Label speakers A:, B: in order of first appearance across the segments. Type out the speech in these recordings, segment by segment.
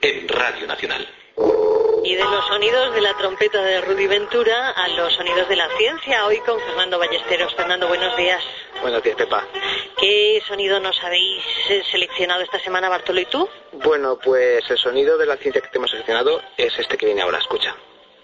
A: en Radio Nacional.
B: Y de los sonidos de la trompeta de Rudy Ventura a los sonidos de la ciencia, hoy con Fernando Ballesteros. Fernando, buenos días.
C: Buenos días, Pepa.
B: ¿Qué sonido nos habéis seleccionado esta semana, Bartolo y tú?
C: Bueno, pues el sonido de la ciencia que te hemos seleccionado es este que viene ahora, escucha.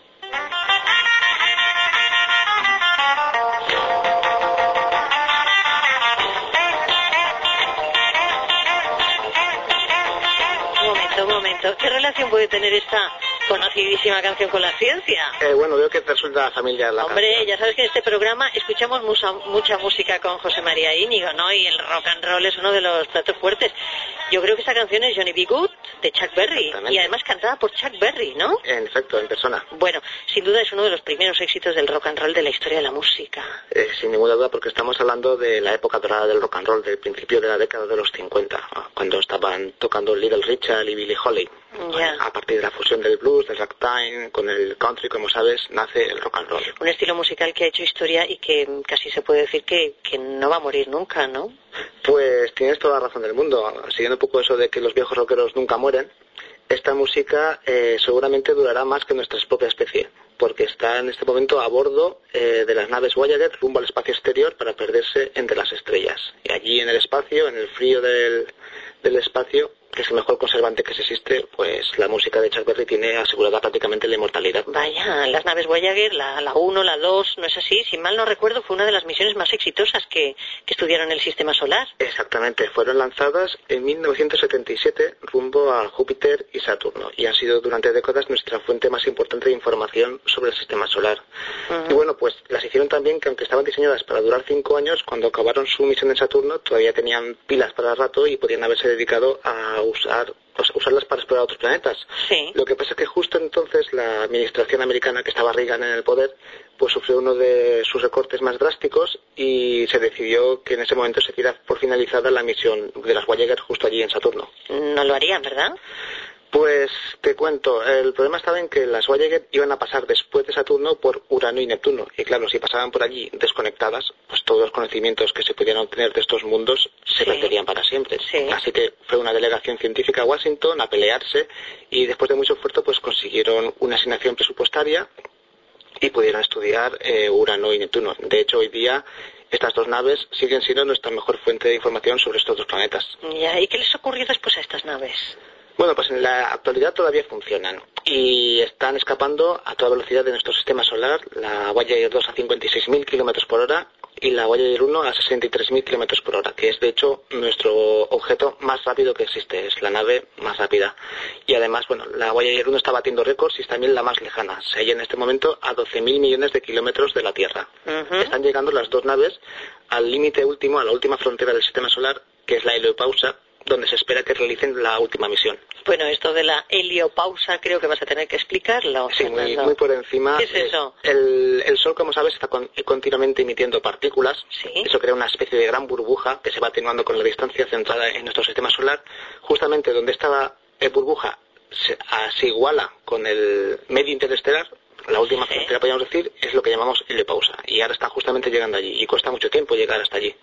B: Un momento. ¿Qué relación puede tener esta conocidísima canción con la ciencia?
C: Bueno, veo que te resulta familiar la
B: Hombre,
C: canción.
B: ya sabes que en este programa escuchamos mucha música con José María Íñigo, ¿no? Y el rock and roll es uno de los platos fuertes. Yo creo que esta canción es Johnny B. Good, de Chuck Berry, y además cantada por Chuck Berry, ¿no?
C: En efecto, en persona.
B: Bueno, sin duda es uno de los primeros éxitos del rock and roll de la historia de la música.
C: Sin ninguna duda, porque estamos hablando de la época dorada del rock and roll, del principio de la década de los 50, cuando estaban tocando Little Richard y Billie Holiday.
B: Ya.
C: A partir de la fusión del blues, del ragtime, con el country, como sabes, nace el rock and roll.
B: Un estilo musical que ha hecho historia y que casi se puede decir que no va a morir nunca, ¿no?
C: Pues tienes toda la razón del mundo. Siguiendo un poco eso de que los viejos rockeros nunca mueren, esta música seguramente durará más que nuestra propia especie, porque está en este momento a bordo de las naves Voyager rumbo al espacio exterior para perderse entre las estrellas. Y allí en el espacio, en el frío del espacio, que es el mejor conservante que existe, pues la música de Chuck Berry tiene asegurada prácticamente la inmortalidad.
B: Vaya, las naves Voyager, la 1, la 2, ¿no es así? Si mal no recuerdo, fue una de las misiones más exitosas que estudiaron el Sistema Solar.
C: Exactamente, fueron lanzadas en 1977 rumbo a Júpiter y Saturno, y han sido durante décadas nuestra fuente más importante de información sobre el Sistema Solar. Y bueno, pues las hicieron también que aunque estaban diseñadas para durar 5 años, cuando acabaron su misión en Saturno todavía tenían pilas para rato y podían haberse dedicado a usarlas para explorar otros planetas.
B: Sí.
C: Lo que pasa es que justo entonces la administración americana, que estaba Reagan en el poder, pues sufrió uno de sus recortes más drásticos y se decidió que en ese momento se diera por finalizada la misión de las Voyager justo allí en Saturno.
B: No lo harían, ¿verdad?
C: Pues te cuento, el problema estaba en que las Voyager iban a pasar después de Saturno por Urano y Neptuno, y claro, si pasaban por allí desconectadas, pues todos los conocimientos que se pudieran obtener de estos mundos se perderían para siempre.
B: Sí.
C: Así que fue una delegación científica a Washington a pelearse, y después de mucho esfuerzo pues consiguieron una asignación presupuestaria y pudieron estudiar Urano y Neptuno. De hecho, hoy día estas dos naves siguen siendo nuestra mejor fuente de información sobre estos dos planetas.
B: Ya, ¿y qué les ocurrió después a estas naves?
C: Bueno, pues en la actualidad todavía funcionan y están escapando a toda velocidad de nuestro sistema solar, la Voyager 2 a 56.000 kilómetros por hora y la Voyager 1 a 63.000 kilómetros por hora, que es de hecho nuestro objeto más rápido que existe, es la nave más rápida. Y además, bueno, la Voyager 1 está batiendo récords y es también la más lejana, se halla en este momento a 12.000 millones de kilómetros de la Tierra. Están llegando las dos naves al límite último, a la última frontera del sistema solar, que es la heliopausa, donde se espera que realicen la última misión.
B: Bueno, esto de la heliopausa creo que vas a tener que explicarlo.
C: Sí, muy por encima.
B: ¿Qué es eso?
C: El Sol, como sabes, está continuamente emitiendo partículas.
B: Sí.
C: Eso crea una especie de gran burbuja que se va atenuando con la distancia centrada en nuestro sistema solar. Justamente donde esta burbuja se iguala con el medio interestelar, la última frontera, podríamos decir, es lo que llamamos heliopausa. Y ahora está justamente llegando allí. Y cuesta mucho tiempo llegar hasta allí.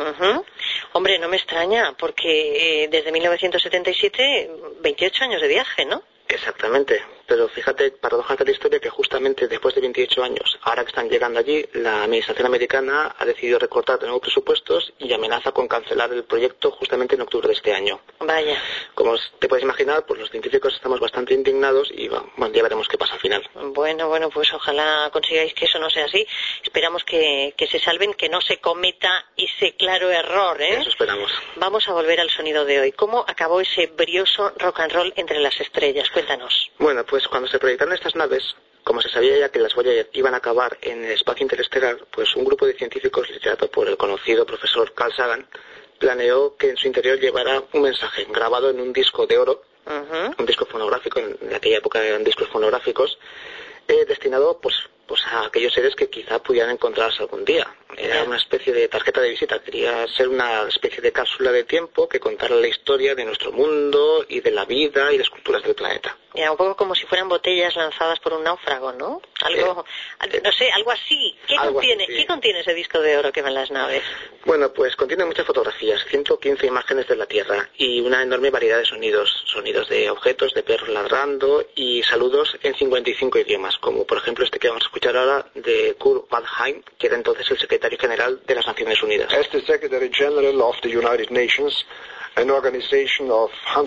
B: Hombre, no me extraña, porque desde 1977, 28 años de viaje, ¿no?
C: Exactamente, pero fíjate, paradojas de la historia, que justamente después de 28 años, ahora que están llegando allí, la administración americana ha decidido recortar de nuevo presupuestos y amenaza con cancelar el proyecto justamente en octubre de este año.
B: Vaya.
C: Como te puedes imaginar, pues los científicos estamos bastante indignados y bueno, ya veremos qué pasa al final.
B: Bueno, pues ojalá consigáis que eso no sea así. Esperamos que se salven, que no se cometa ese claro error, ¿eh?
C: Eso esperamos.
B: Vamos a volver al sonido de hoy. ¿Cómo acabó ese brioso rock and roll entre las estrellas? Cuéntanos.
C: Bueno, pues cuando se proyectaron estas naves, como se sabía ya que las Voyager iban a acabar en el espacio interestelar, pues un grupo de científicos liderado por el conocido profesor Carl Sagan planeó que en su interior llevara un mensaje grabado en un disco de oro, un disco fonográfico, en aquella época eran discos fonográficos, destinado pues a aquellos seres que quizá pudieran encontrarse algún día. Era una especie de tarjeta de visita, quería ser una especie de cápsula de tiempo que contara la historia de nuestro mundo y de la vida y las culturas del planeta.
B: Ya, un poco como si fueran botellas lanzadas por un náufrago, ¿no? Algo, no sé, algo así. ¿Qué contiene ese disco de oro que va en las naves?
C: Bueno, pues contiene muchas fotografías, 115 imágenes de la Tierra y una enorme variedad de sonidos. Sonidos de objetos, de perros ladrando y saludos en 55 idiomas, como por ejemplo este que vamos a escuchar ahora de Kurt Waldheim, que era entonces el secretario general de las Naciones Unidas.
A: As the Secretary General of the United Nations, an organization of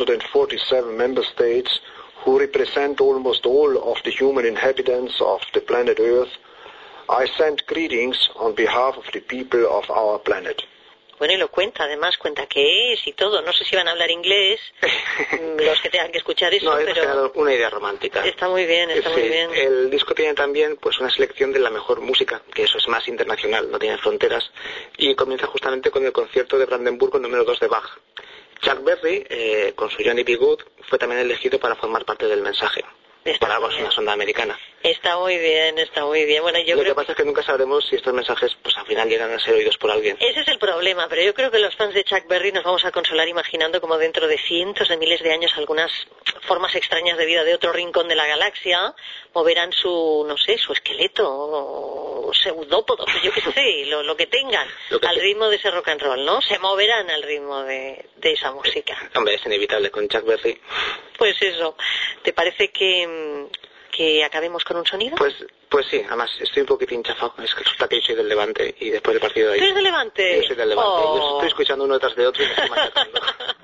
A: 147 member states who represent almost all of the human inhabitants of the planet Earth, I send greetings on behalf of the people of our planet.
B: Bueno, y lo cuenta, además cuenta qué es y todo. No sé si van a hablar inglés, los que tengan que escuchar eso,
C: no,
B: pero...
C: una idea romántica.
B: Está muy bien, muy bien.
C: El disco tiene también pues una selección de la mejor música, que eso es más internacional, no tiene fronteras, y comienza justamente con el concierto de Brandenburgo número 2 de Bach. Chuck Berry, con su Johnny B. Good, fue también elegido para formar parte del mensaje. Para algo es una sonda americana.
B: Está muy bien, está muy bien. Bueno,
C: Lo que pasa es que nunca sabremos si estos mensajes pues al final llegan a ser oídos por alguien.
B: Ese es el problema, pero yo creo que los fans de Chuck Berry nos vamos a consolar imaginando como dentro de cientos de miles de años algunas formas extrañas de vida de otro rincón de la galaxia moverán su esqueleto o pseudópodo, yo qué sé, lo que tengan, al ritmo de ese rock and roll, ¿no? Se moverán al ritmo de esa música.
C: Hombre, es inevitable con Chuck Berry.
B: Pues eso, ¿te parece que acabemos con un sonido?
C: Pues sí, además estoy un poquitín chafado. Es que resulta que yo soy del Levante y después del partido de ahí...
B: ¿Tú eres del Levante?
C: Yo soy del Levante.
B: Oh.
C: Yo estoy escuchando uno detrás de otro y me estoy machacando.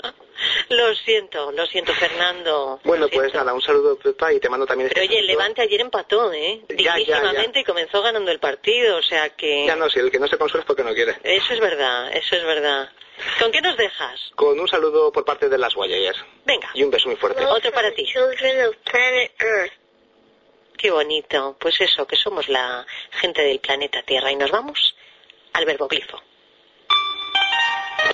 B: Lo siento, Fernando.
C: Bueno, pues nada, un saludo, Pepa, y te mando también...
B: Pero oye, el Levante ayer empató, dignísimamente, y comenzó ganando el partido, o sea que...
C: Ya no, si el que no se consuela es porque no quiere.
B: Eso es verdad. ¿Con qué nos dejas?
C: Con un saludo por parte de las Voyagers.
B: Venga.
C: Y un beso muy fuerte.
B: Otro para ti.
D: Children of planet Earth.
B: Qué bonito. Pues eso, que somos la gente del planeta Tierra y nos vamos al verboglifo.